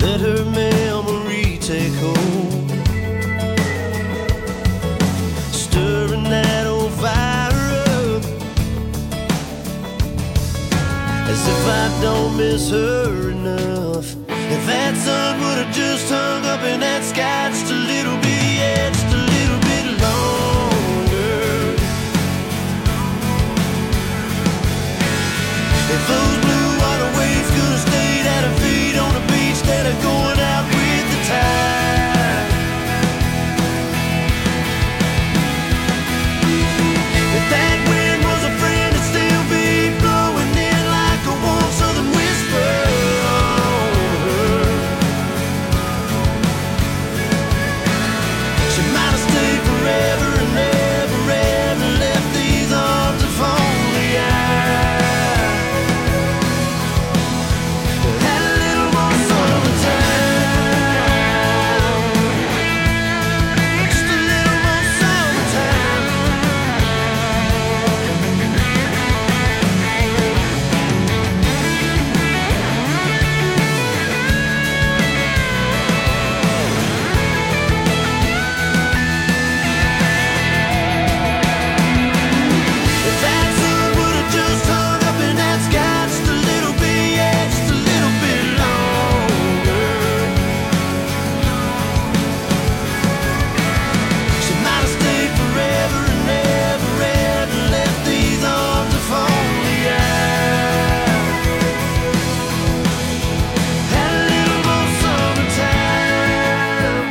let her memory take hold, stirring that old fire up, as if I don't miss her enough. If that sun would have just hung up in that sky just a little bit, yeah, just a little bit longer. If those blue water waves could have stayed at her feet on the beach instead of going out with the tide. If that wind was a friend, it'd still be blowing in like a warm southern whisper on her. She might have stayed forever and never ever left these arms if only I had a little more summertime. Just a little more summertime. If that sun would have just hung up in that sky just a little bit, yeah, just a little bit longer, she might have stayed forever and never ever left these arms if only I had a little more summertime.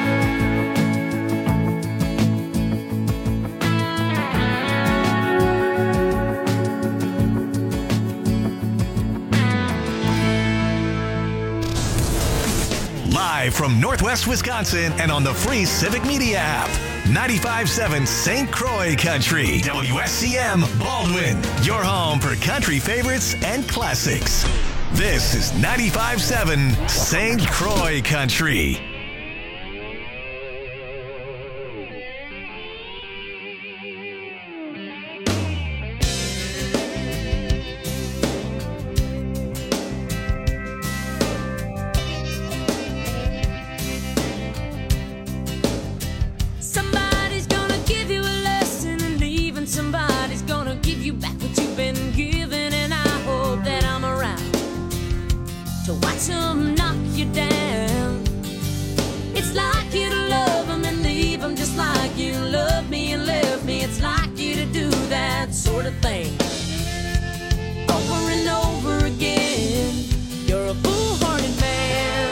Live from Northwest Wisconsin and on the free Civic Media app. 95.7 St. Croix Country. WSCM Baldwin. Your home for country favorites and classics. This is 95.7 St. Croix Country. Somebody's gonna give you a lesson and leaving. Somebody's gonna give you back what you've been given. And I hope that I'm around to watch them knock you down. It's like you to love them and leave them just like you loved me and left me. It's like you to do that sort of thing over and over again. You're a foolhardy man.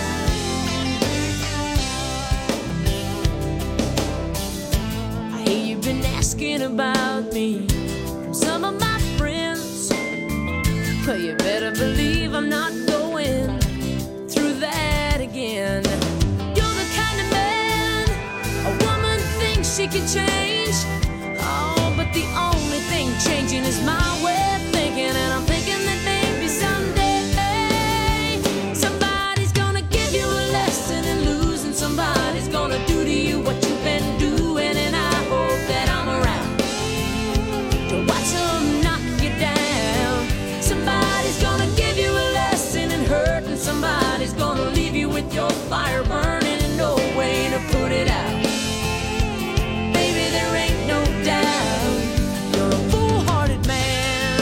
I hear you've been asking about me from some of my friends. Well, you better believe I'm not going through that again. You're the kind of man a woman thinks she can change. Oh, but the only thing changing is my way of thinking. And I'm thinking that maybe someday somebody's gonna give you a lesson in losing. Somebody's gonna do to you what you've been doing. And I hope that I'm around to watch them knock you down. Somebody's gonna give you a lesson in hurt, and somebody's gonna leave you with your fire burning and no way to put it out. Baby, there ain't no doubt you're a foolhardy man.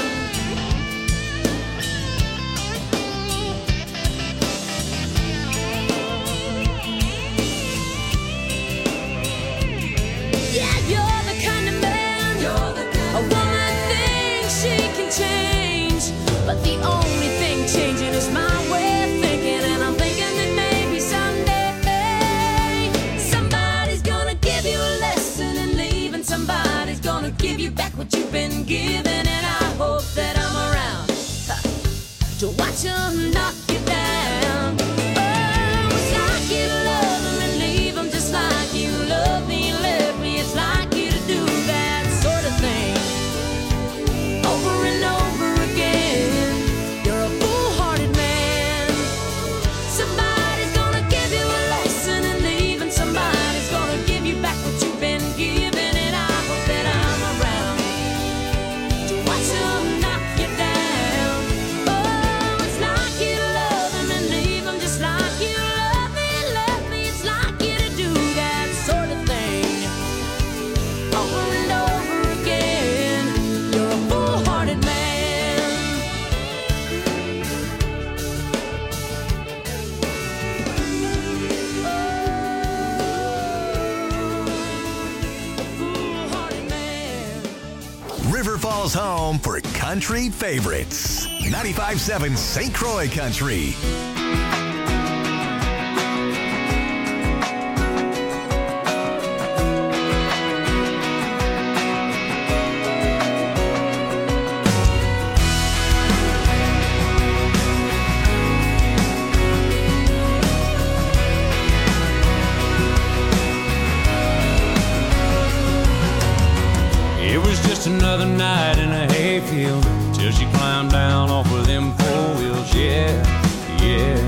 Yeah, you're the kind of man a woman thinks she can change, but the only thing changing is my way of thinking. And I'm thinking that maybe someday Nashville's home for country favorites. 95.7 St. Croix Country. Another night in a hayfield till she climbed down off of them 4 wheels. Yeah, yeah.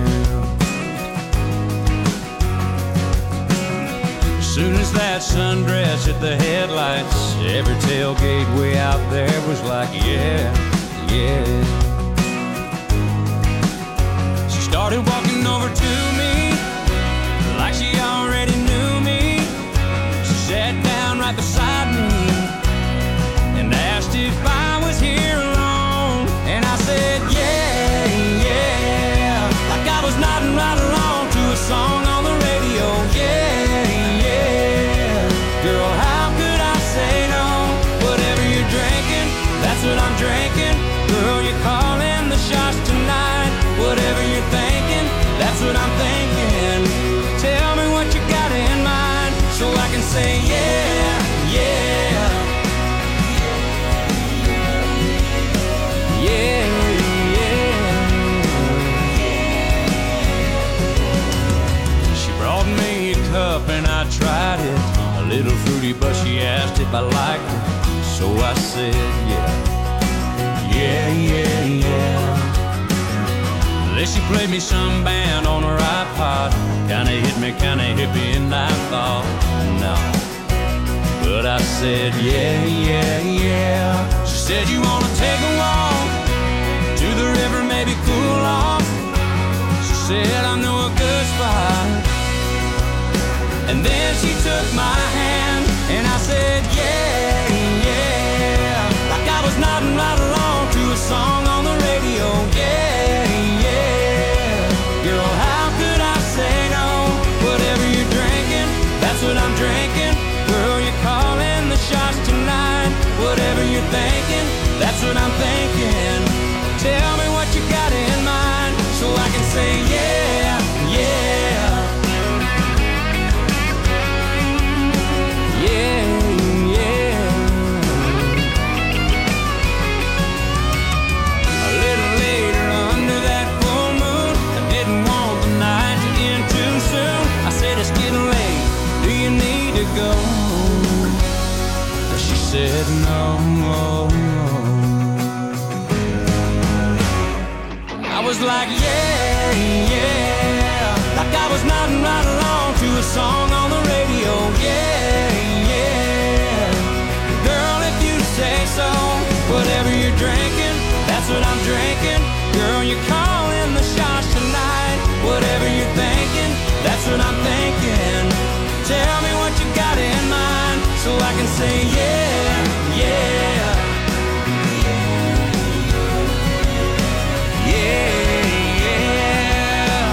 As soon as that sundress hit the headlights, every tailgate way out there was like, yeah, yeah. She started walking over to me like she already knew me. She sat down right beside me and asked if I was here alone. And I said, yeah, yeah, like I was nodding right along to a song on the radio. Yeah, yeah, girl, how could I say no? Whatever you're drinking, that's what I'm drinking. Girl, you're calling the shots tonight. Whatever you're thinking, that's what I'm thinking. Tell me what you got in mind so I can say, yeah, yeah. And I tried it, a little fruity, but she asked if I liked it. So I said, yeah, yeah, yeah, yeah. Then she played me some band on her iPod. Kinda hit me, kinda hippie, and I thought, no. But I said, yeah, yeah, yeah. She said, you wanna take a walk to the river, maybe cool off. She said, I know a good spot. And then she took my hand, and I said, yeah, yeah, like I was nodding right along to a song on the radio. Yeah, yeah, girl, how could I say no? Whatever you're drinking, that's what I'm drinking. Girl, you're calling the shots tonight. Whatever you're thinking, that's what I'm thinking. Tell me what you got in mind so I can say, yeah, yeah. Go. She said no. I was like, yeah, yeah, like I was nodding right along to a song on the radio. Yeah, yeah, girl, if you say so. Whatever you're drinking, that's what I'm drinking. Girl, you're calling the shots tonight. Whatever you're thinking, that's what I'm thinking. Tell me what you got in mind so I can say yeah, yeah, yeah, yeah.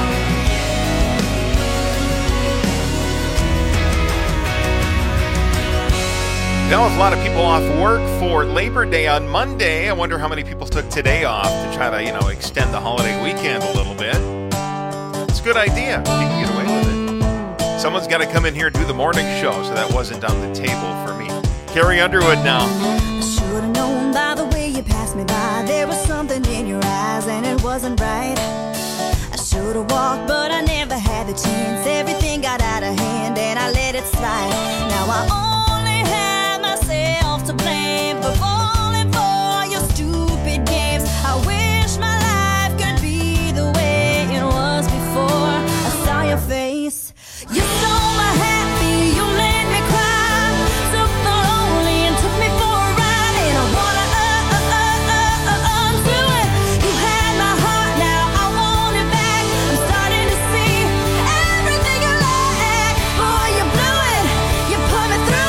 Now, with a lot of people off work for Labor Day on Monday, I wonder how many people took today off to try to, extend the holiday weekend a little bit. It's a good idea if you can get away with it. Someone's got to come in here and do the morning show, so that wasn't on the table for me. Carrie Underwood now. I should have known by the way you passed me by. There was something in your eyes and it wasn't right. I should have walked, but I never had the chance. Everything got out of hand and I let it slide. Now I only have myself to blame for falling for your stupid games. I wish my life could be the way it was before I saw your face. You stole my happy, you made me cry. Took the lonely and took me for a ride. And I wanna undo it. You had my heart, now I want it back. I'm starting to see everything you like. Boy, you blew it, you put me through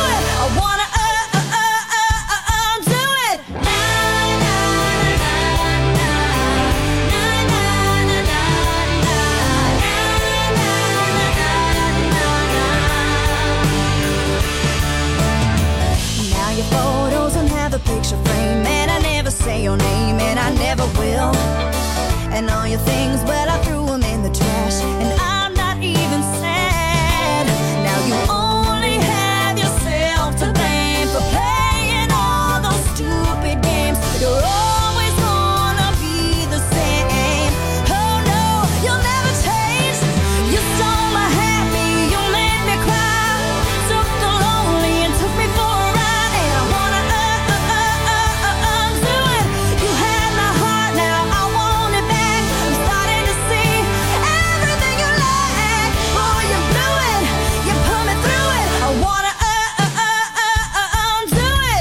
your things, well, I threw them in the trash, and I'm not even sad. Now you only have yourself to blame for playing all those stupid games. You're always gonna be the same. Oh no, you'll never change. You stole my happy, you made me cry. Took the lonely and took me for a ride, and I wanna undo it. You had my heart, now I want it back. I'm starting to see everything you lack. Boy, you blew it, you put me through it. I wanna undo it.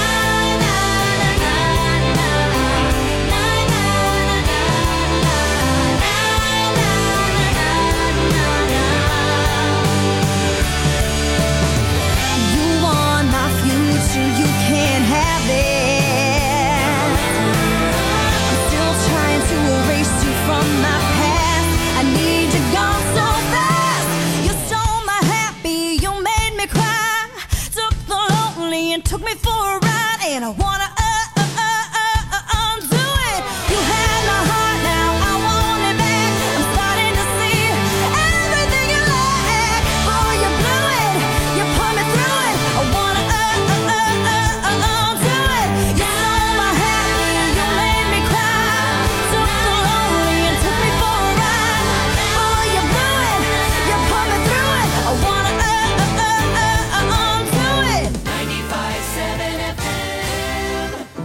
You want my future, you can't have it. I'm still trying to erase you from my past. I need you gone so fast. You stole my happy, you made me cry. Took the lonely and took me for a ride, and I wanna undo it. You had my heart, now I want it back. I'm starting to see everything you lack. Boy, you blew it, you put me through it. I wanna undo it. You stole my happy, you made me cry. Took the lonely and took me for a ride. Boy, you blew it, you put me through it. I wanna undo it. 95.7 FM.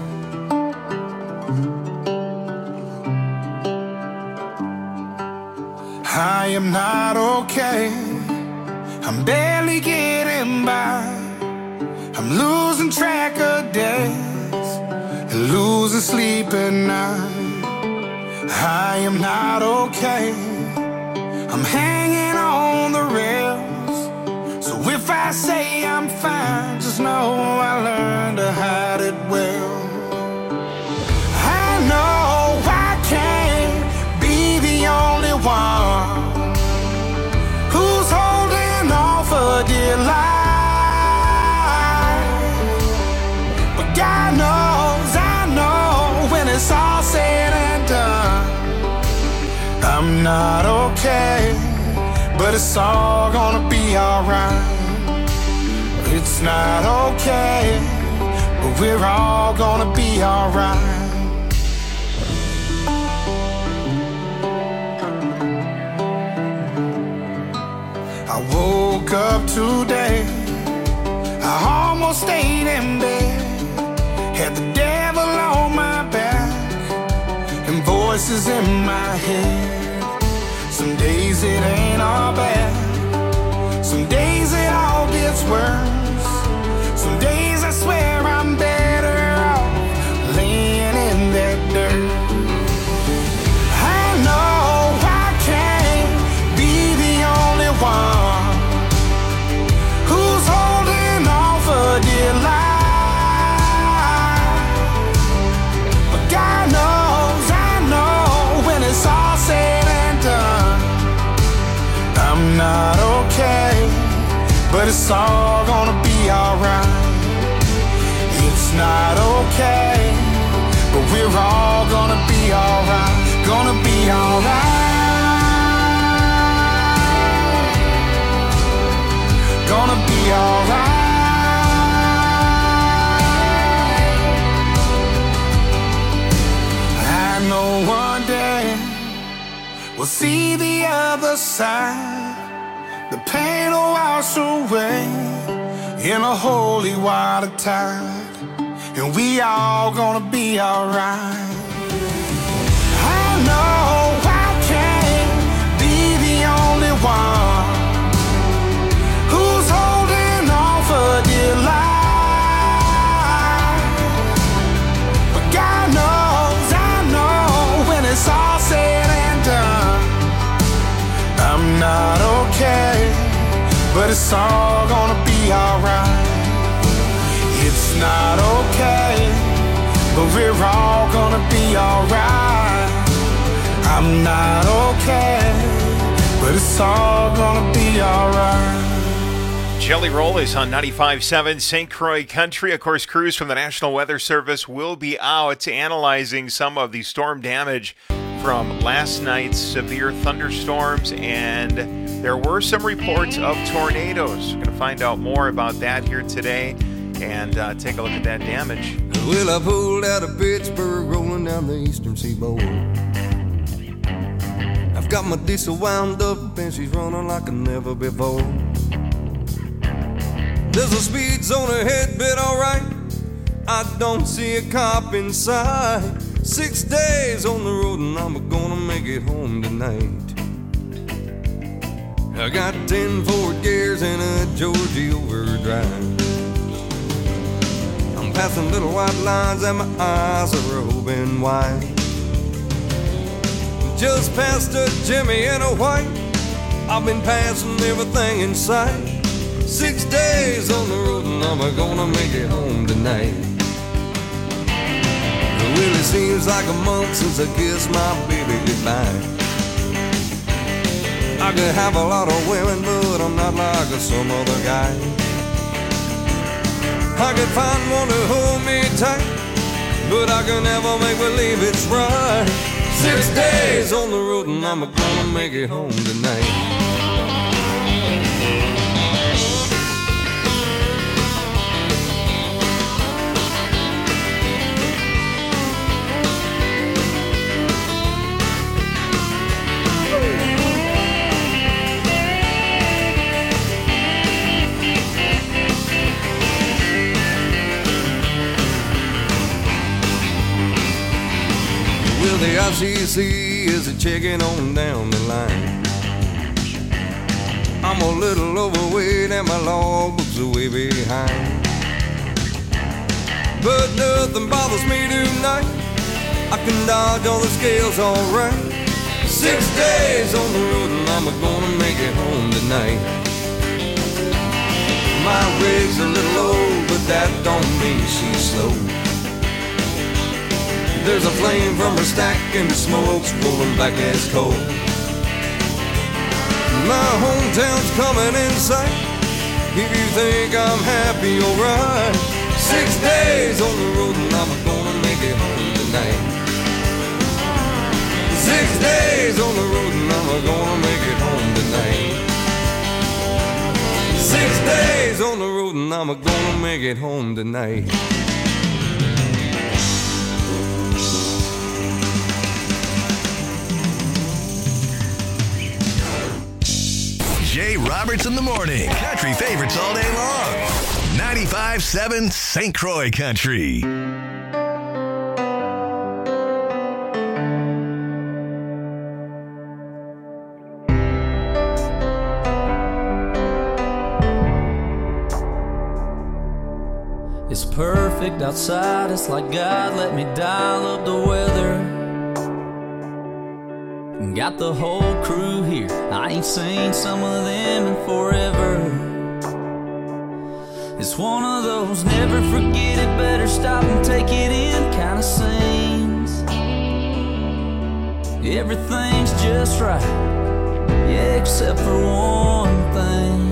I am not okay. I'm barely getting by. I'm losing track of days and losing sleep at night. I am not okay. I'm hanging on the rails. So if I say I'm fine, just know I learned to hide it well. I know I can't be the only one who's holding on for dear life. But God knows, I know, when it's all said and done, I'm not okay, but it's all gonna be alright. It's not okay, but we're all gonna be alright. I woke up today, I almost stayed in bed. Had the devil on my back and voices in my head. Some days it ain't all bad, some days it all gets worse. Some days I swear I'm better off laying in that dirt. I know I can't be the only one who's holding on for dear life. But God knows, I know, when it's all said and done, I'm not okay, but it's all gonna be alright. It's not okay, but we're all gonna be alright. Gonna be alright. Gonna be alright. I know one day we'll see the other side. The pain will wash away in a holy water tide, and we all gonna be alright. I know I can't be the only one who's holding on for dear life. But God knows, I know, when it's all said and done, I'm not okay, but it's all gonna be alright. It's not okay, but we're all gonna be alright. I'm not okay, but it's all gonna be alright. Jelly Roll is on 95.7 St. Croix Country. Of course, crews from the National Weather Service will be out analyzing some of the storm damage from last night's severe thunderstorms, and there were some reports of tornadoes. We're going to find out more about that here today and take a look at that damage. Well, I pulled out of Pittsburgh, rolling down the eastern seaboard. I've got my diesel wound up and she's running like never before. There's a speed zone ahead, but alright, I don't see a cop inside. 6 days on the road and I'm gonna make it home tonight. I got 10 forward gears and a Georgie overdrive. I'm passing little white lines and my eyes are open wide. Just past a Jimmy and a white, I've been passing everything in sight. 6 days on the road and I'm gonna make it home tonight. Well, it seems like a month since I kissed my baby goodbye. I could have a lot of women, but I'm not like some other guy. I could find one to hold me tight, but I can never make believe it's right. 6 days on the road and I'm gonna make it home tonight. The ICC is a checking on down the line. I'm a little overweight and my logbook's way behind, but nothing bothers me tonight. I can dodge all the scales alright. 6 days on the road and I'm gonna make it home tonight. My rig's a little old, but that don't mean she's slow. There's a flame from her stack and the smoke's rolling back as coal. My hometown's coming in sight. If you think I'm happy, alright. 6 days on the road and I'm gonna make it home tonight. 6 days on the road and I'm gonna make it home tonight. 6 days on the road and I'm gonna make it home tonight. Jay Roberts in the morning. Country favorites all day long. 95.7 St. Croix Country. It's perfect outside. It's like God let me dial up the weather. Got the whole crew here. I ain't seen some of them in forever. It's one of those never forget it, better stop and take it in kind of scenes. Everything's just right, yeah, except for one thing.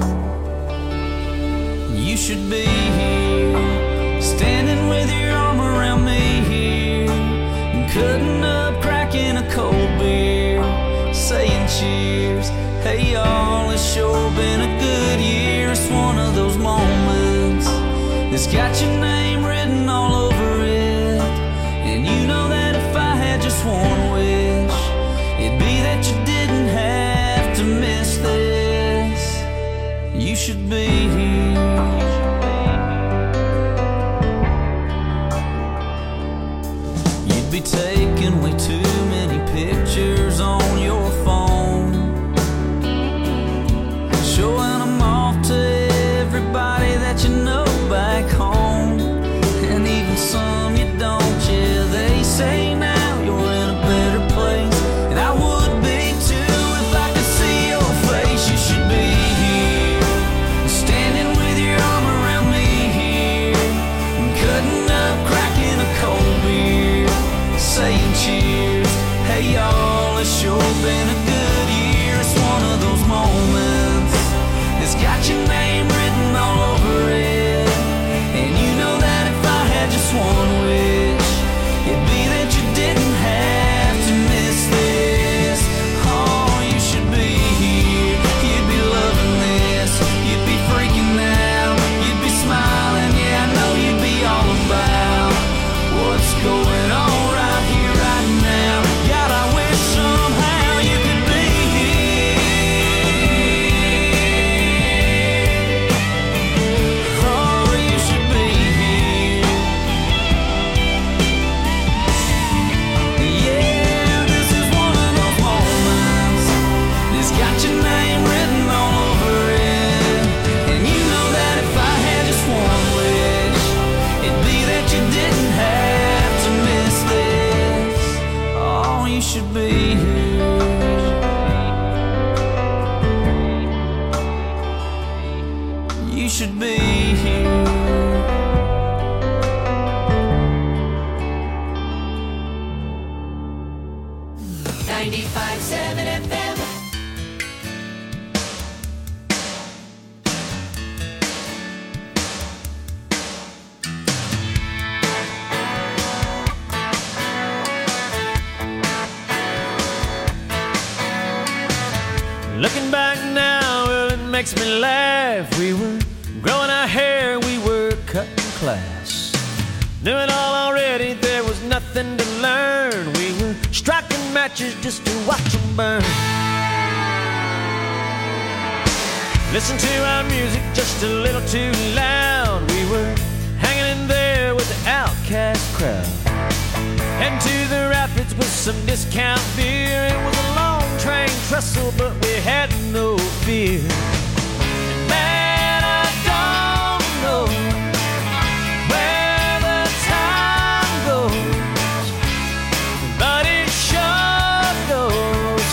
You should be here, standing with your arm around me here, and cutting up, cracking a cold beer, saying cheers. Hey y'all, it's sure been a good year. It's one of those moments that's got your name written all over it. And you know that if I had just one wish, it'd be that you didn't have to miss this. You should be here. You'd be taking way too many pictures on your phone, showing them off to everybody that you know back home, and even some you don't. Yeah, they say now you're in a better Looking back now, well, it makes me laugh. We were growing our hair, we were cutting class. Knew it all already, there was nothing to learn. We were striking matches just to watch them burn. Listen to our music just a little too loud. We were hanging in there with the outcast crowd. Heading to the rapids with some discount beer. It was a long train trestle, but we had no fear. And man, I don't know where the time goes, but it sure goes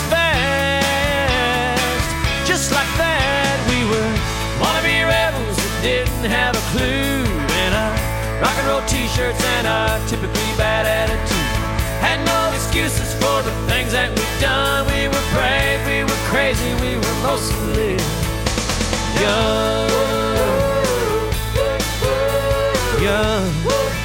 fast. Just like that, we were wannabe rebels that didn't have a clue. And our rock and roll t-shirts and our typically bad attitude had no excuses for the things that we've done. We were brave, we were crazy, we were mostly young. Young.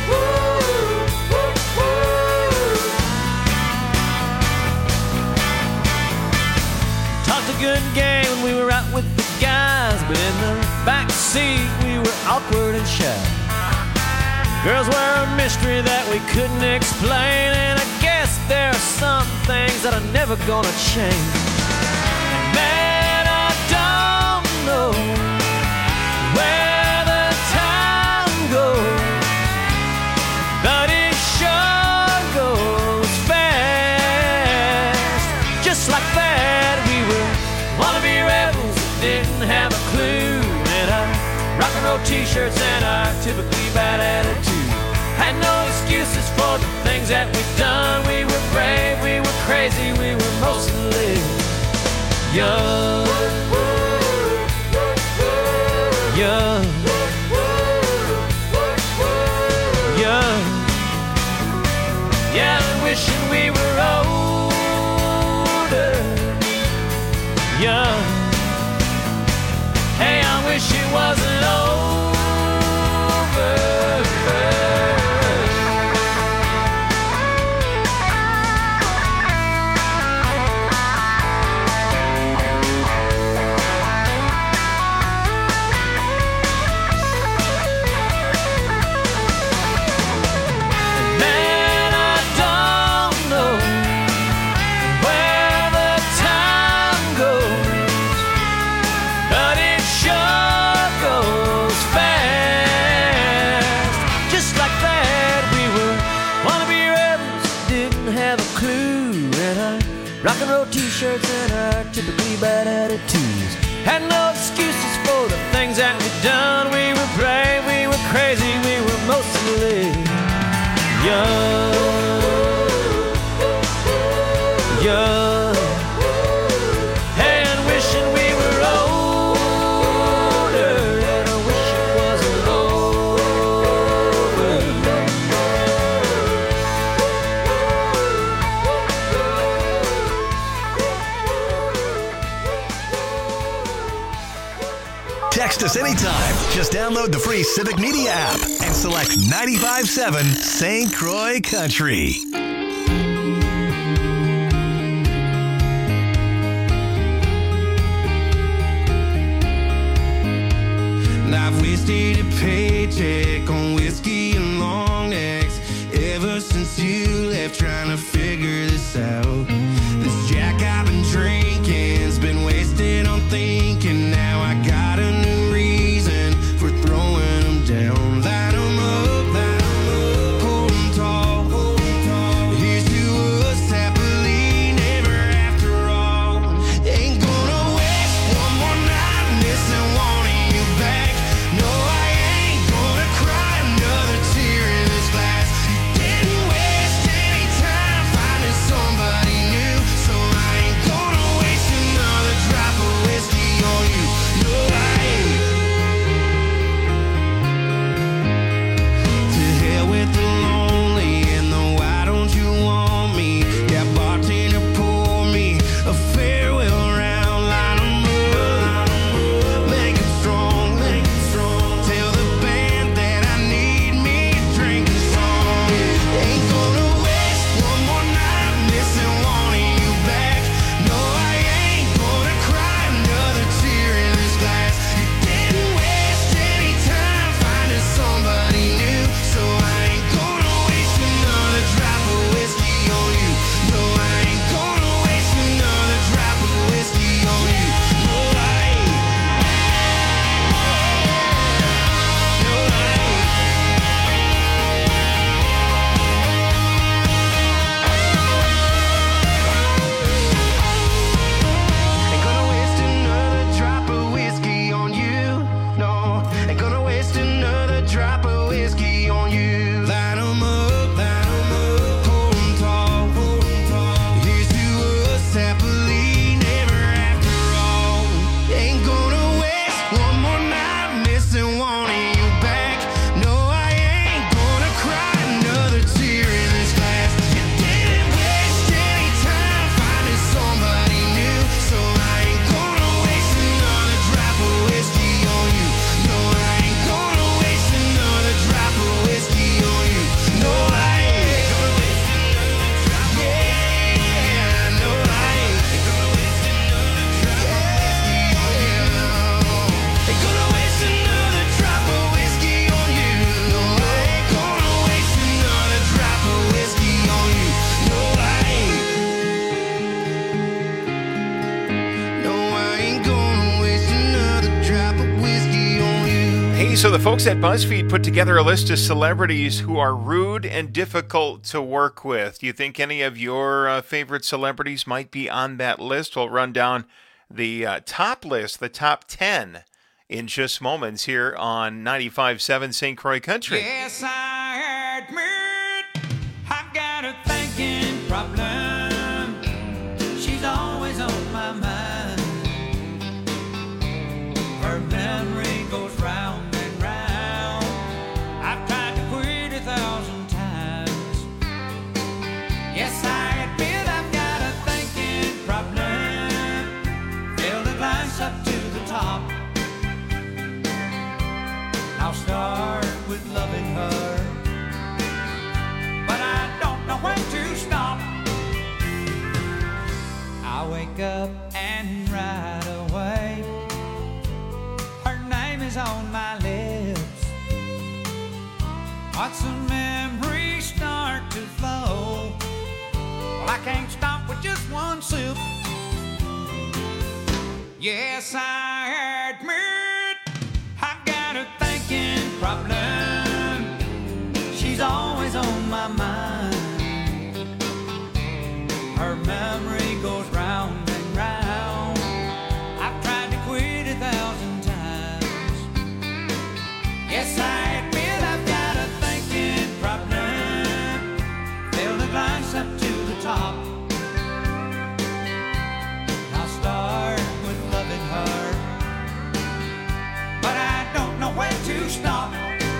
Talked a good game when we were out with the guys, but in the back seat we were awkward and shy. Girls were a mystery that we couldn't explain, and I guess there are some things that are never gonna change. And man, I don't know where the time goes, but it sure goes fast. Just like that, we were wannabe rebels that didn't have a clue. And our rock and roll t-shirts and our typically bad attitude had no excuses for the things that we've done. We were brave, we were crazy, we were mostly young. Young. Young. Yeah, I'm wishing we were older. Young. Hey, I wish it wasn't over. Rock and roll t-shirts and our typically bad attitudes had no excuses for the things that we'd done. We were brave, we were crazy, we were mostly young. Young. Hey, and wishing we were older, and I wish it wasn't over. Text us anytime. Just download the free Civic Media app and select 95.7 St. Croix Country. I've wasted a paycheck on whiskey and long necks ever since you left, trying to figure this out. This Jack I've been drinking's been wasted on thinking. Now I got a new reason for throwing them down. Light them up, hold them tall. Here's to us happily never after all. Ain't gonna waste one more night missing one of you back. No, I ain't gonna cry another tear in this glass. Didn't waste any time finding somebody new. So the folks at BuzzFeed put together a list of celebrities who are rude and difficult to work with. Do you think any of your favorite celebrities might be on that list? We'll run down the top list, the top 10, in just moments here on 95.7 St. Croix Country. Yes, I admit I've got a thinking problem. She's always on my mind. Her memory goes round. Yes, I admit I've got a thinking problem. Fill the glass up to the top. I'll start with loving her, but I don't know when to stop. I wake up and right away her name is on my lips. Watch the memories start to flow. I can't stop with just one sip. Yes, I admit I've got a thinking problem. She's always on my mind. Her memory goes round and round. I've tried to quit 1,000 times. Yes, I admit I've got a thinking problem. Fill the glass up to the top. I'll start with loving her, but I don't know when to stop.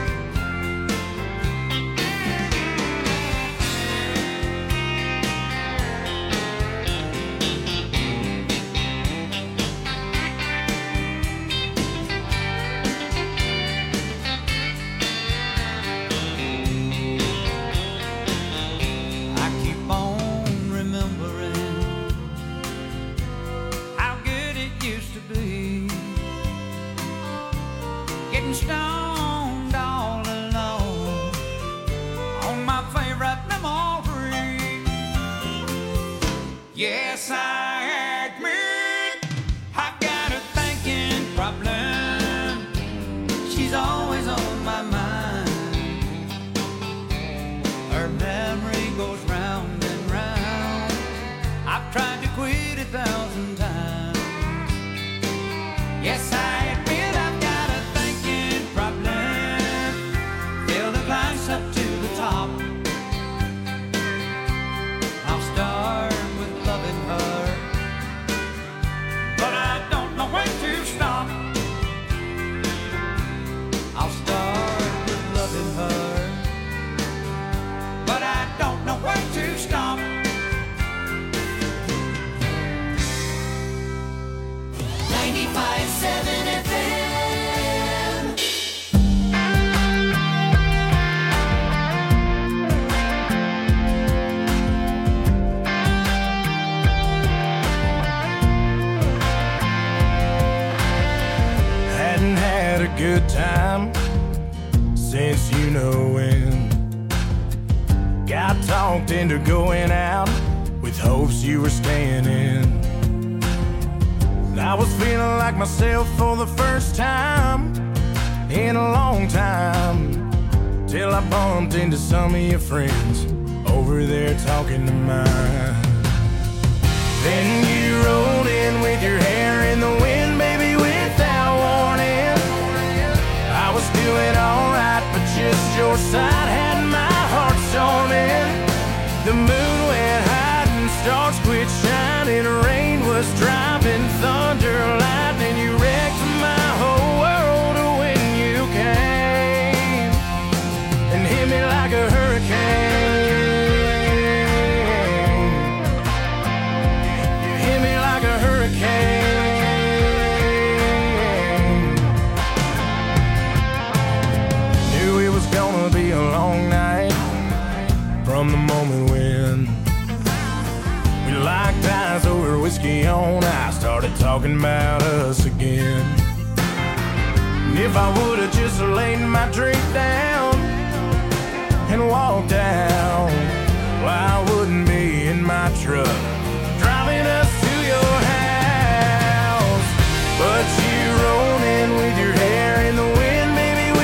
Stoned all alone on my favorite memory. Yes, I admit I've got a thinking problem. She's always on my mind. Her memory goes round and round. I've tried to quit 1,000 times. Yes, I admit I've got a up to the top. I'll start with loving her, but I don't know when to stop. I'll start with loving her, but I don't know when to stop. 95.7 FM. Good time since you know when. Got talked into going out with hopes you were staying in. I was feeling like myself for the first time in a long time, till I bumped into some of your friends over there talking to mine. Then you rolled in with your hair in the wind, baby, without warning. I was doing alright, but just your side had my heart storming. The moon went high and stars quit shining. Rain was dropping, thunder, lightning. You wrecked my whole world when you came and hit me like a hurricane. You hit me like a hurricane. Gonna be a long night from the moment when we locked eyes over whiskey on ice, started talking about us again. And if I would've just laid my drink down and walked out, well, I wouldn't be in my truck driving us to your house. But you rolled in with your hair in the wind, baby,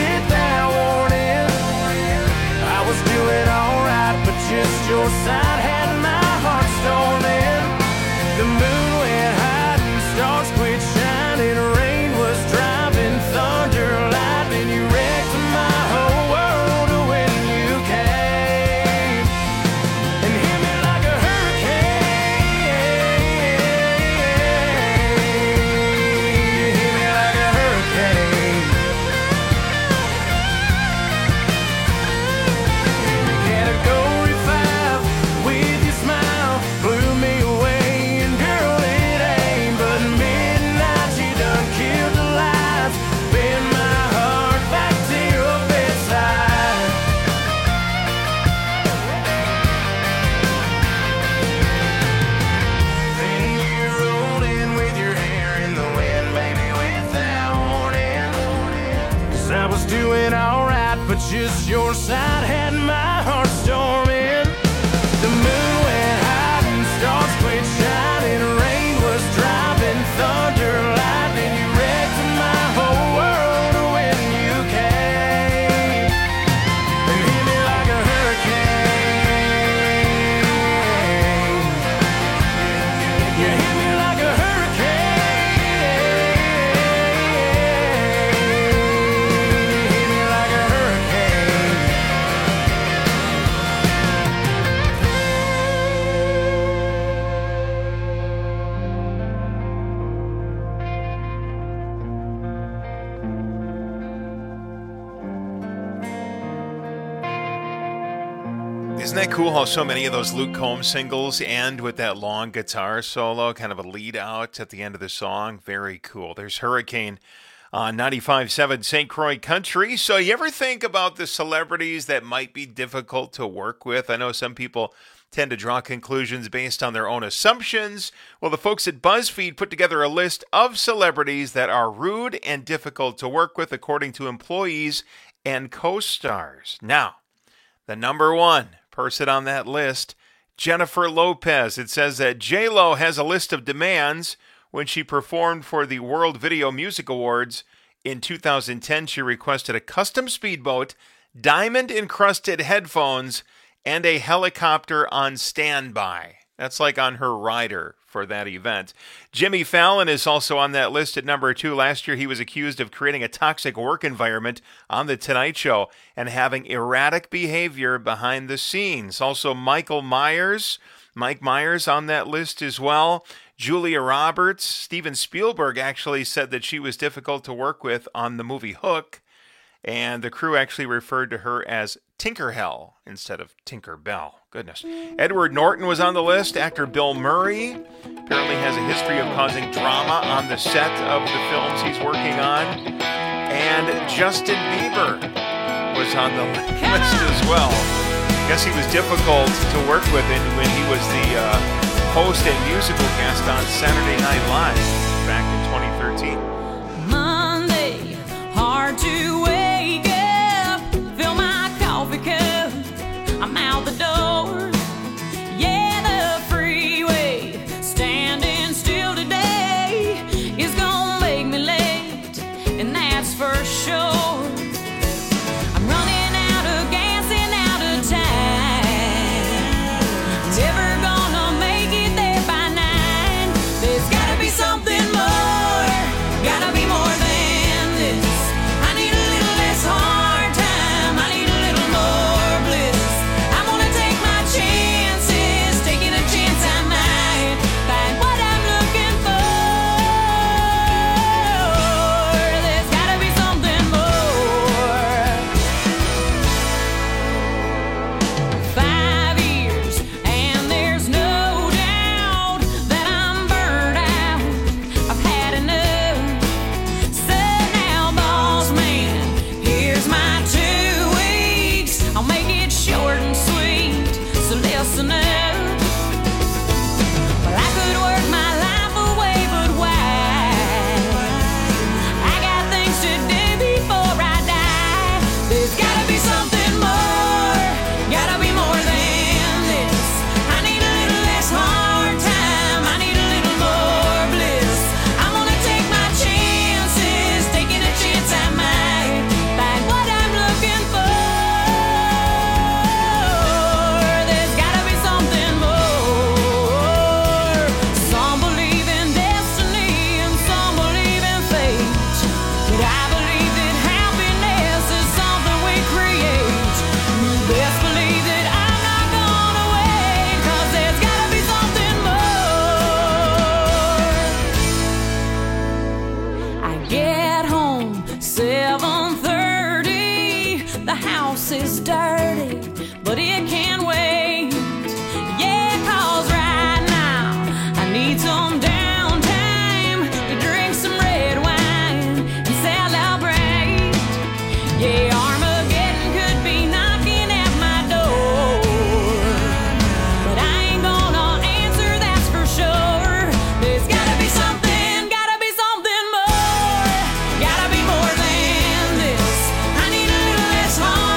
but just your side had my heart storming. The moon went high and stars quit shining. Rain was dropping, thunder, lightning. You wrecked my whole world when you came and hit me like a hurricane. You hit me like a Isn't that cool how so many of those Luke Combs singles end with that long guitar solo, kind of a lead out at the end of the song? Very cool. There's Hurricane on 95.7 St. Croix Country. So you ever think about the celebrities that might be difficult to work with? I know some people tend to draw conclusions based on their own assumptions. Well, the folks at BuzzFeed put together a list of celebrities that are rude and difficult to work with according to employees and co-stars. Now, the number one person on that list, Jennifer Lopez. It says that J-Lo has a list of demands. When she performed for the World Video Music Awards in 2010, she requested a custom speedboat, diamond-encrusted headphones, and a helicopter on standby. That's like on her rider for that event. Jimmy Fallon is also on that list at number 2. Last year, he was accused of creating a toxic work environment on The Tonight Show and having erratic behavior behind the scenes. Also, Mike Myers on that list as well. Julia Roberts. Steven Spielberg actually said that she was difficult to work with on the movie Hook, and the crew actually referred to her as Tinkerhell instead of Tinkerbell. Goodness. Edward Norton was on the list. Actor Bill Murray apparently has a history of causing drama on the set of the films he's working on. And Justin Bieber was on the list as well. I guess he was difficult to work with when he was the host and musical guest on Saturday Night Live back in 2013. Monday, hard to wake up, fill my coffee cup, I'm out the door. Yeah, the freeway, standing still today is gonna make me late, and that's for sure. I'm running out of gas and out of time, never gonna make it there by 9. There's gotta be something more, gotta be more than this. I need a little less hard time, I need a little more bliss. I'm gonna take my chances, taking a chance I might find what I'm looking for. There's gotta be something more. 5 years, and there's no doubt that I'm burned out. I've had enough. So now, boss man, here's my 2 weeks. I'll make it short and sweet, so listen up. Well, I could work my life away, but why? I got things to do before I die. There's gotta be something more, gotta be more than this. I need a little less hard time, I need a little more bliss. I'm gonna take my chances, taking a chance I might find what I'm looking for. There's gotta be something more. Some believe in destiny and some believe in fate, but I believe that happiness is something we create. You best believe that I'm not gonna wait, 'cause there's gotta be something more. I get home 7:30. The house is dirty, but it can wait. Yeah, 'cause right now I need some downtime to drink some red wine and celebrate. Yeah, Armageddon could be knocking at my door, but I ain't gonna answer, that's for sure. There's gotta be something more, gotta be more than this. I need a little less hard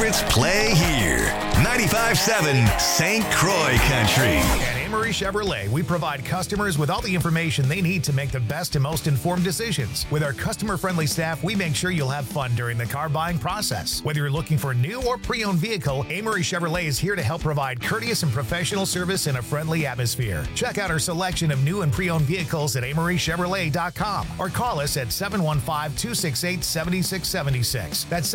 favorites play here. 95.7 St. Croix Country. At Amory Chevrolet, we provide customers with all the information they need to make the best and most informed decisions. With our customer-friendly staff, we make sure you'll have fun during the car buying process. Whether you're looking for a new or pre-owned vehicle, Amory Chevrolet is here to help provide courteous and professional service in a friendly atmosphere. Check out our selection of new and pre-owned vehicles at AmoryChevrolet.com or call us at 715-268-7676. That's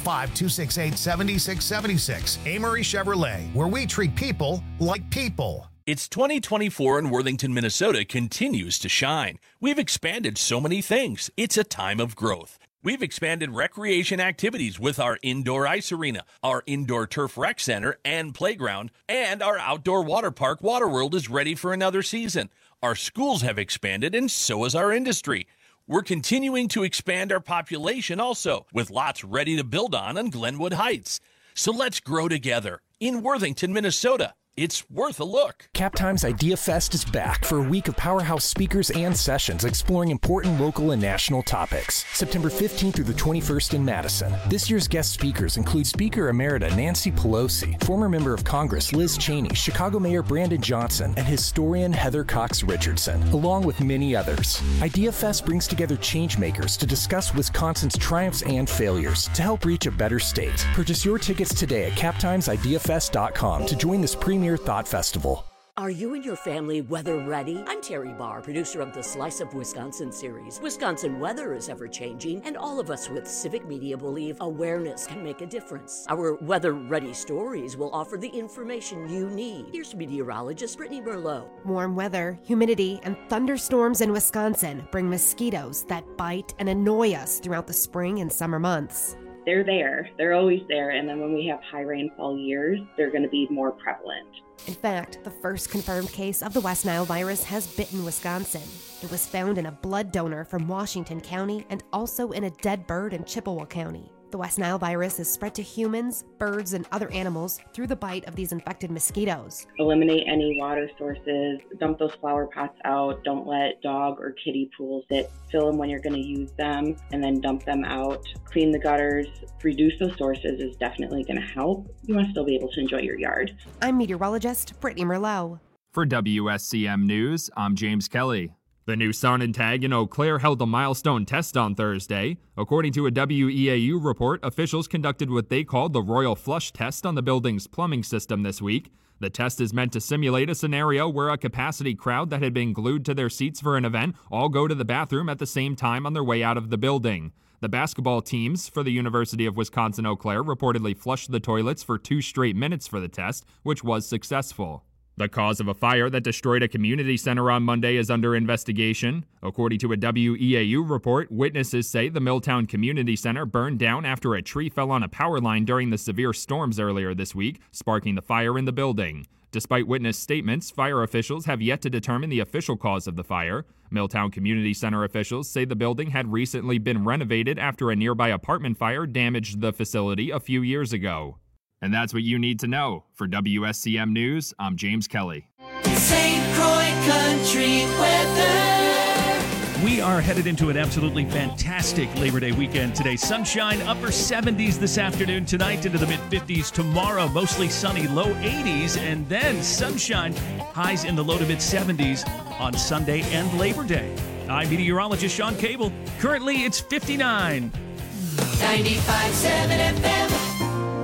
715-268-7676. Amory Chevrolet, where we treat people like people. It's 2024 and Worthington, Minnesota continues to shine. We've expanded so many things. It's a time of growth. We've expanded recreation activities with our indoor ice arena, our indoor turf rec center and playground, and our outdoor water park, Waterworld, is ready for another season. Our schools have expanded, and so has our industry. We're continuing to expand our population also, with lots ready to build on Glenwood Heights. So let's grow together in Worthington, Minnesota. It's worth a look. Cap Times Idea Fest is back for a week of powerhouse speakers and sessions exploring important local and national topics. September 15th through the 21st in Madison. This year's guest speakers include Speaker Emerita Nancy Pelosi, former member of Congress Liz Cheney, Chicago Mayor Brandon Johnson, and historian Heather Cox Richardson, along with many others. Idea Fest brings together changemakers to discuss Wisconsin's triumphs and failures to help reach a better state. Purchase your tickets today at captimesideafest.com to join this premium Thought Festival. Are you and your family weather ready? I'm Terry Barr, producer of the Slice of Wisconsin series. Wisconsin weather is ever changing, and all of us with Civic Media believe awareness can make a difference. Our weather ready stories will offer the information you need. Here's meteorologist Brittany Merlot. Warm weather, humidity, and thunderstorms in Wisconsin bring mosquitoes that bite and annoy us throughout the spring and summer months. They're there. They're always there. And then when we have high rainfall years, they're going to be more prevalent. In fact, the first confirmed case of the West Nile virus has bitten Wisconsin. It was found in a blood donor from Washington County and also in a dead bird in Chippewa County. The West Nile virus is spread to humans, birds, and other animals through the bite of these infected mosquitoes. Eliminate any water sources, dump those flower pots out, don't let dog or kitty pools sit, fill them when you're going to use them, and then dump them out. Clean the gutters, reduce those sources is definitely going to help. You want to still be able to enjoy your yard. I'm meteorologist Brittany Merlot. For WSCM News, I'm James Kelly. The new Sarnin tag in Eau Claire held a milestone test on Thursday. According to a WEAU report, officials conducted what they called the Royal Flush test on the building's plumbing system this week. The test is meant to simulate a scenario where a capacity crowd that had been glued to their seats for an event all go to the bathroom at the same time on their way out of the building. The basketball teams for the University of Wisconsin-Eau Claire reportedly flushed the toilets for 2 straight minutes for the test, which was successful. The cause of a fire that destroyed a community center on Monday is under investigation. According to a WEAU report, witnesses say the Milltown Community Center burned down after a tree fell on a power line during the severe storms earlier this week, sparking the fire in the building. Despite witness statements, fire officials have yet to determine the official cause of the fire. Milltown Community Center officials say the building had recently been renovated after a nearby apartment fire damaged the facility a few years ago. And that's what you need to know. For WSCM News, I'm James Kelly. St. Croix Country weather. We are headed into an absolutely fantastic Labor Day weekend today. Sunshine, upper 70s this afternoon, tonight into the mid-50s. Tomorrow, mostly sunny, low 80s, and then sunshine, highs in the low to mid-70s on Sunday and Labor Day. I'm meteorologist Sean Cable. Currently, it's 59. 95.7 FM.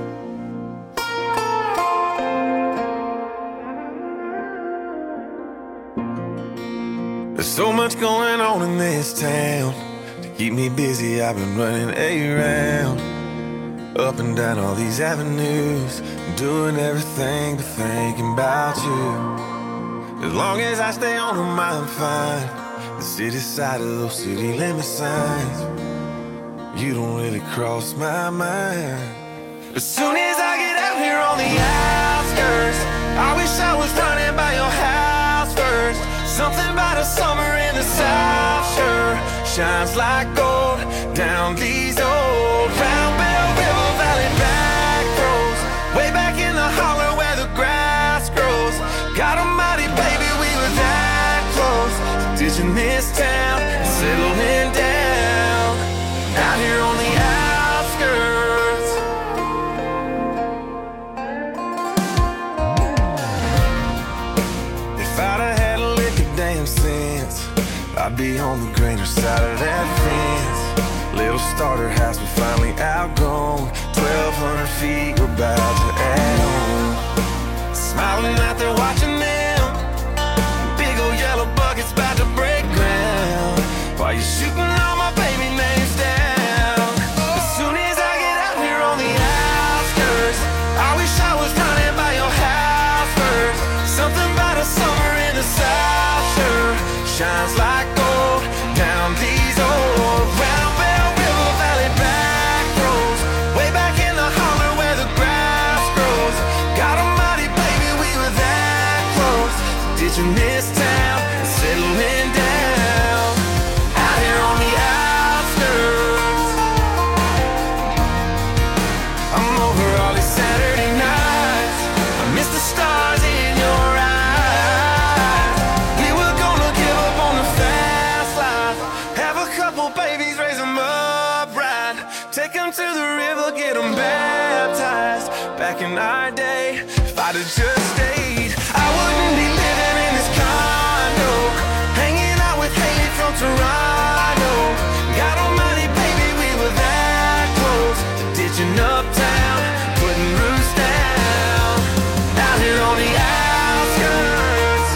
There's so much going on in this town. To keep me busy, I've been running around, up and down all these avenues, doing everything but thinking about you. As long as I stay on them, I'm fine. The city side of those city limit signs, you don't really cross my mind. As soon as I get out here on the outskirts, I wish I was running by your house first. Something about a summer in the South sure shines like gold down these old Round Bell River Valley back roads, way back in the holler where the grass grows. God almighty, baby, we were that close to ditching this town and settling down out here on the outskirts. I'd be on the greener side of that fence. Little starter house we finally outgrown. 1,200 feet, we're about to add on. Smiling out there watching them. Big old yellow buckets about to break ground. While you're shooting all my baby names down. As soon as I get out here on the outskirts, I wish I was running by your house first. Something about a summer in the South sure shines like gold down these old roundabout river valley back roads. Way back in the holler where the grass grows. God almighty, baby, we were that close. Ditching this town and settling down out here on the outskirts. I'm over all these Saturday nights. I miss the stars in your eyes. We were gonna give up on the fast life. Have a couple babies, raise them up right. Take them to the river, get them baptized. Back in our day, if I'd have just stayed, I wouldn't be living in this condo, hanging out with Haley from Toronto. God almighty, baby, we were that close to ditching uptown, putting roots down out here on the outskirts.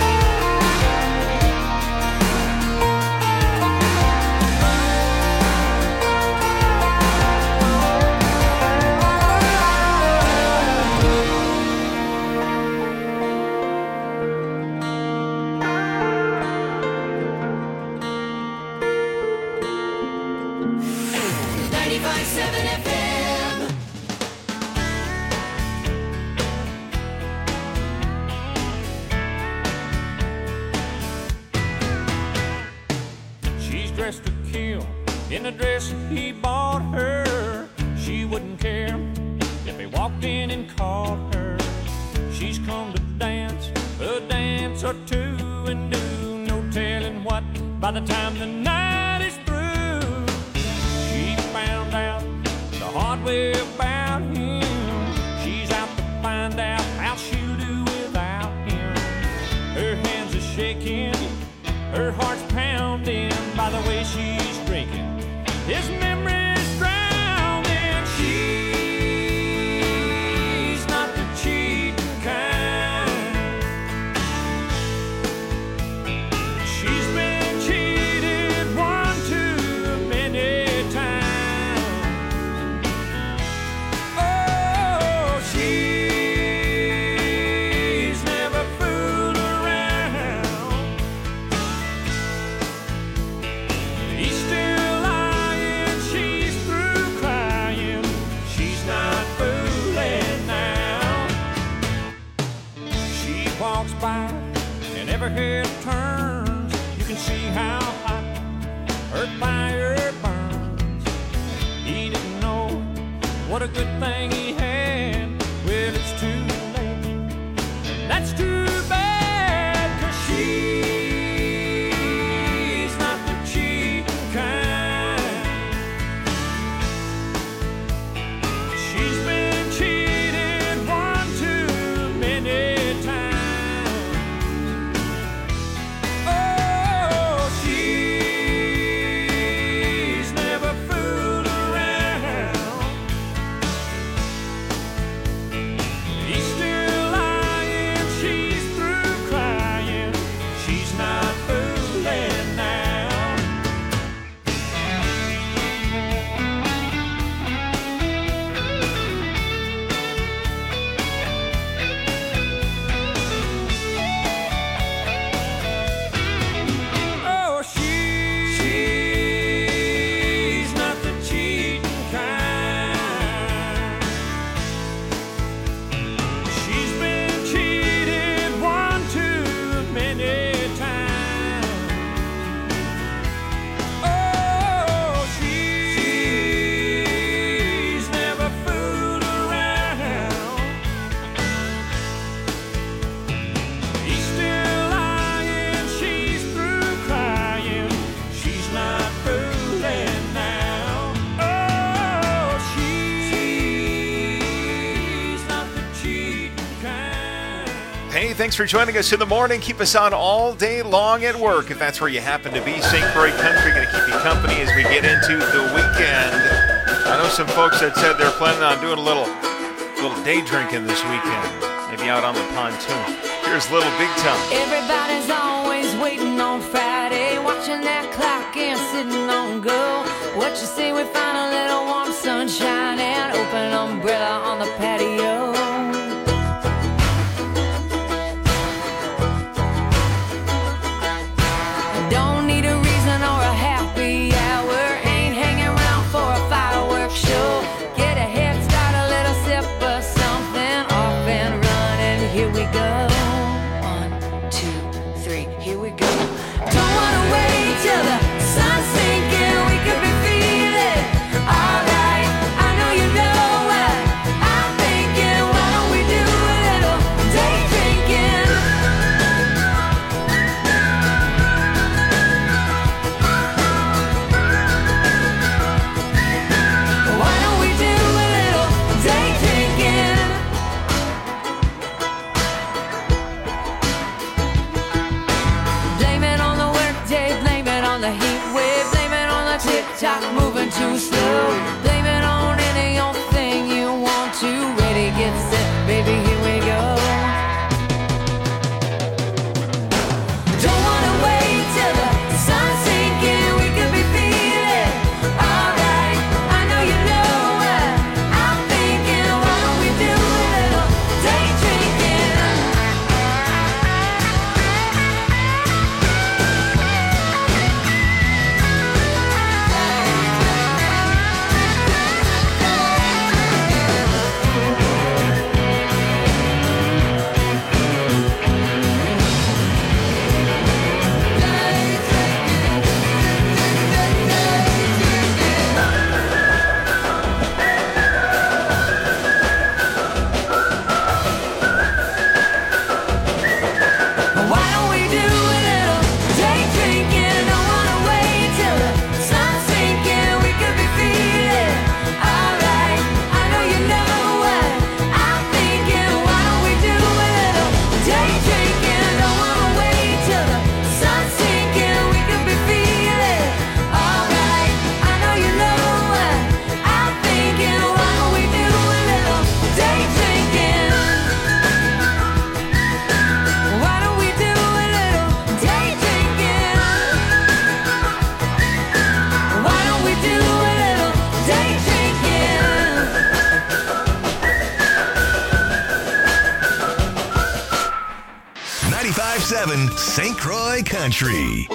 She's dressed to kill in a dress he bought her. She wouldn't care if he walked in and called her. She's come to dance a dance or two and do no telling what by the time the night is through. She found out the hard way about him. She's out to find out how she'll do without him. Her hands are shaking, her heart's pounding by the way she's drinking. His memory's drowning. She's not the cheating kind. She's been cheated one too many times. Oh, she's never fooled around. He's still lying, she's through crying. She's not fooling now. She walks by and every head turns. You can see how hot her fire burns. He didn't know what a good thing he had. Well, it's too late. That's too bad, 'cause she's not the cheating kind. She's been cheated one too many times. Oh, she's never fooled around. Thanks for joining us in the morning. Keep us on all day long at work if that's where you happen to be. St. Croix Country going to keep you company as we get into the weekend. I know some folks that said they're planning on doing a little day drinking this weekend. Maybe out on the pontoon. Here's Little Big Time. Everybody's always waiting on Friday, watching that clock and sitting on go. What you say we find a little warm sunshine and open umbrella on the patio. Don't need a reason or a happy hour, ain't hanging around for a fireworks show. Get a head start, a little sip of something, off and running, here we go. 1, 2, 3, here we go. Don't wanna wait till the sun's sinking, we could be feeling alright. I know you know what I'm thinking, why don't we do a little day drinking? Why don't we do a little day drinking? Blame it on the workday, blame it on the heat wave, blame it on the tick-tock moving too slow. Blame it on any old thing you want to. Ready, get set, baby, here we go. Don't wanna wait till the sun's sinking, we could be feeling alright. I know you know what I'm thinking, why don't we do a little day drinking? Why don't we do a little day drinking? Don't wanna wait till the sun's sinking, we could be feeling alright. I know you know what I'm thinking, why don't we do a little day drinking? Don't wanna wait till the sun's sinking, we could be feeling alright. I know you know what I'm thinking, why don't we do a little day drinking? Why don't we do a little day drinking? Why don't we do a little day drinking? 95.7 St. Croix Country.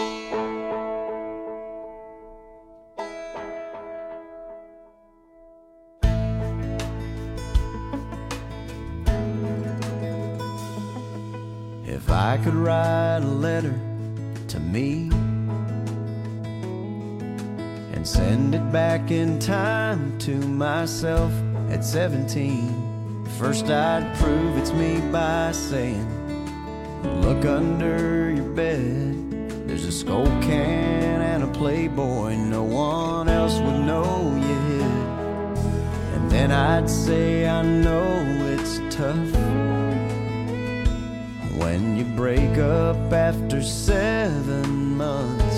If I could write a letter to me and send it back in time to myself at 17, first I'd prove it's me by saying, look under your bed, there's a Skull can and a Playboy no one else would know you hid. And then I'd say, I know it's tough when you break up after 7 months.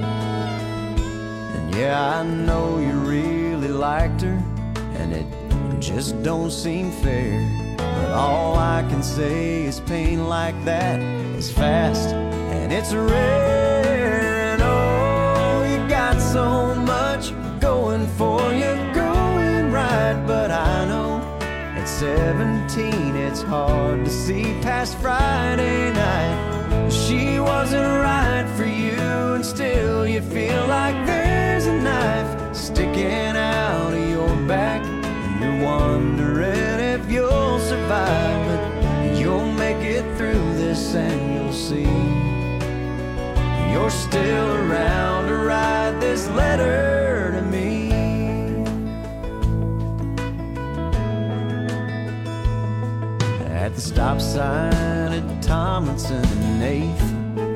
And yeah, I know you really liked her, and it just don't seem fair. But all I can say is pain like that is fast and it's rare. And oh, you got so much going for you, going right. But I know at 17 it's hard to see past Friday night. She wasn't right for you, and still you feel like there's a knife sticking out of your back, and you're wondering if you'll survive. But you'll make it through this and you'll see you're still around to write this letter to me. At the stop sign at Tomlinson and 8th,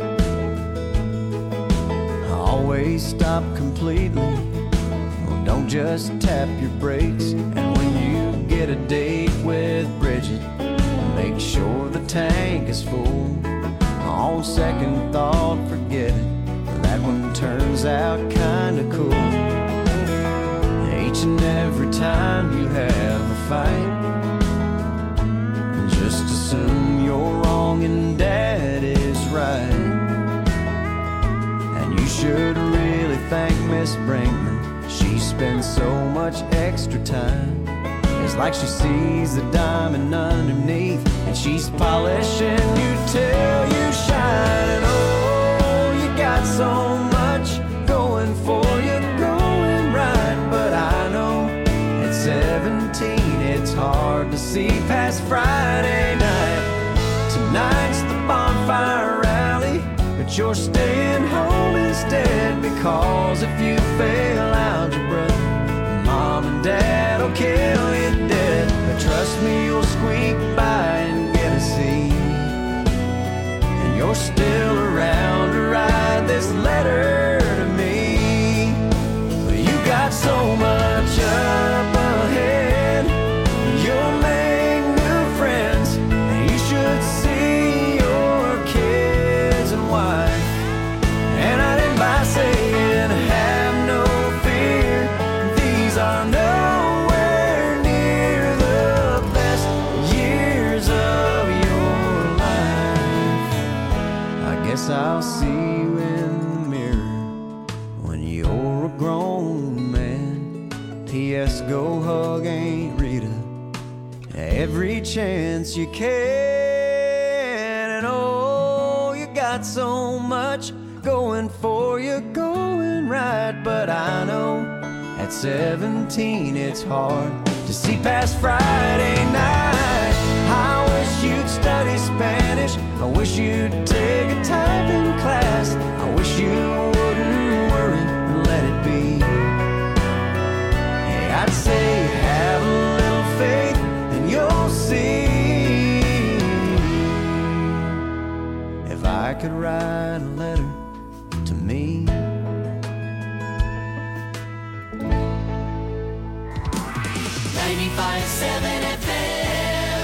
I always stop completely. Well, don't just tap your brakes. And when you get a date with Bridget, make sure that tank is full. On second thought, forget it. That one turns out kinda cool. Each and every time you have a fight, just assume you're wrong and Dad is right. And you should really thank Miss Brinkman. She spends so much extra time. It's like she sees the diamond underneath, and she's polishing you till you shine. And oh, you got so much going for you, going right. But I know at 17 it's hard to see past Friday night. Tonight's the bonfire rally, but you're staying home instead, because if you fail algebra, Mom and Dad will kill you dead. But trust me, you'll squeak by and get a C, and you're still around to write this letter to me. But you got so much up ahead, you'll make new friends, and you should see your kids and wife. And I didn't by saying have no fear, these are nowhere near the best years of your life. I guess I'll see you in the mirror when you're a grown man. P.S. Go hug Aunt Rita every chance you can. And oh, you got so much going for you, going right. But I know at 17 it's hard to see past Friday night. I wish you'd study Spanish, I wish you'd take a typing class, I wish you wouldn't worry and let it be. Hey, I'd say have a little faith and you'll see. If I could write a letter to me. 95.7 FM.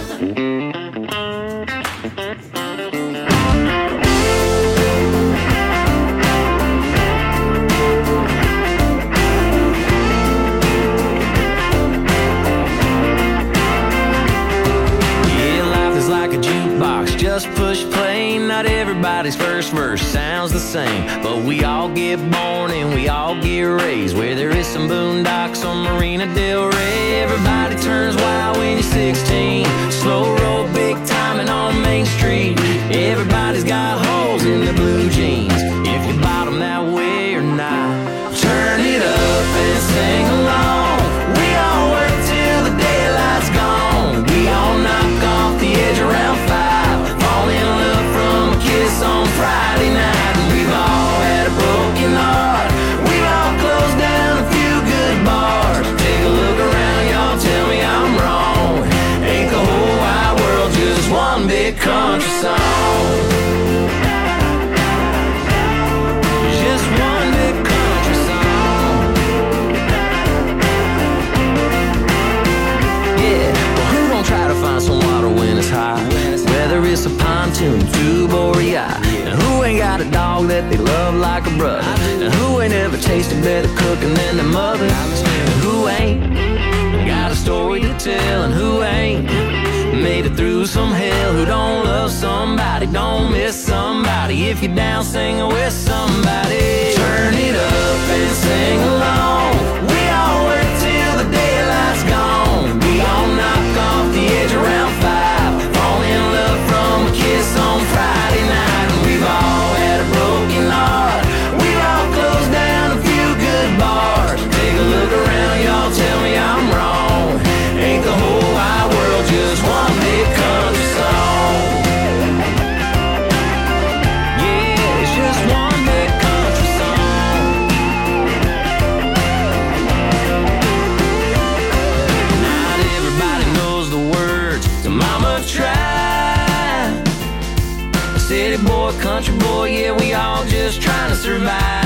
Yeah, life is like a jukebox, just push play. Not everybody's first verse sounds the same, but we all get born and we all get raised where there is some boondocks on Marina Del Rey. Everybody turns wild when you're 16, slow roll, big timing on Main Street. Everybody's got holes in their blue jeans, if you bottom that way or not. Turn it up and sing along. We all work till the daylight's gone. We all knock off the edge around 5, fall in love from a kiss on Friday night. And we've all had a broken heart, we've all closed down a few good bars. Take a look around, y'all, tell me I'm wrong. Ain't the whole wide world just one big country song? Just one big country song. Yeah, well, who don't try to find some water when it's hot? Whether it's a pontoon, tube, or a yacht. And who ain't got a dog that they love like a brother? And who ain't ever tasted better cooking than their mother? And who ain't got a story to tell? And who ain't made it through some hell? Who don't love somebody, don't miss somebody? If you're down, sing with somebody. Turn it up and sing along. We all work till the daylight's gone. We all knock off the edge around 5, fall in love from a kiss on Friday night. And we've all had a broken heart, we've all closed down a few good bars. Take a look around, y'all, tell me I'm wrong. Ain't the whole wide world just one big country song? Yeah, it's just one big country song. Not everybody knows the words to Mama Tried. City boy, country boy, yeah, we all just trying to survive.